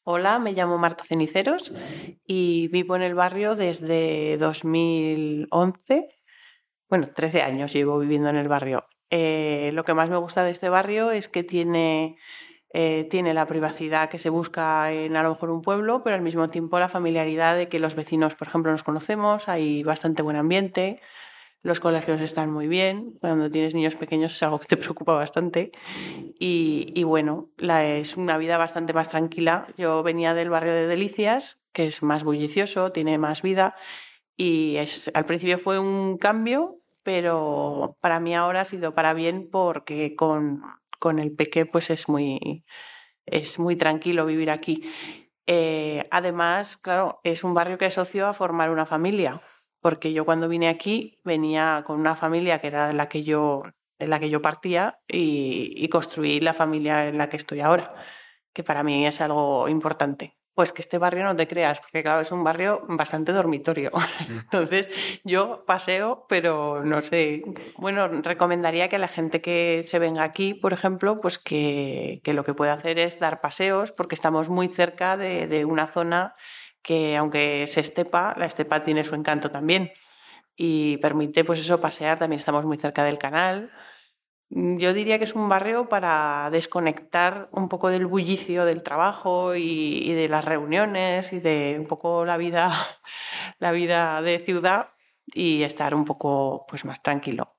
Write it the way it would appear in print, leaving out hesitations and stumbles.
Hola, me llamo Marta Ceniceros y vivo en el barrio desde 2011. Bueno, 13 años llevo viviendo en el barrio. Lo que más me gusta de este barrio es que tiene la privacidad que se busca en a lo mejor un pueblo, pero al mismo tiempo la familiaridad de que los vecinos, por ejemplo, nos conocemos, hay bastante buen ambiente. Los colegios están muy bien. Cuando tienes niños pequeños es algo que te preocupa bastante. Y bueno, es una vida bastante más tranquila. Yo venía del barrio de Delicias, que es más bullicioso, tiene más vida. Al principio fue un cambio, pero para mí ahora ha sido para bien porque con el peque pues es muy tranquilo vivir aquí. Además, claro, es un barrio que asocio a formar una familia, porque yo cuando vine aquí venía con una familia que era de la que yo partía y construí la familia en la que estoy ahora, que para mí es algo importante. Pues que este barrio no te creas, porque claro, es un barrio bastante dormitorio. Entonces, yo paseo, pero no sé. Bueno, recomendaría que a la gente que se venga aquí, por ejemplo, pues que lo que puede hacer es dar paseos, porque estamos muy cerca de una zona que, aunque es estepa, la estepa tiene su encanto también y permite, pues eso, pasear. También estamos muy cerca del canal. Yo diría que es un barrio para desconectar un poco del bullicio del trabajo y de las reuniones y de un poco la vida de ciudad y estar un poco pues más tranquilo.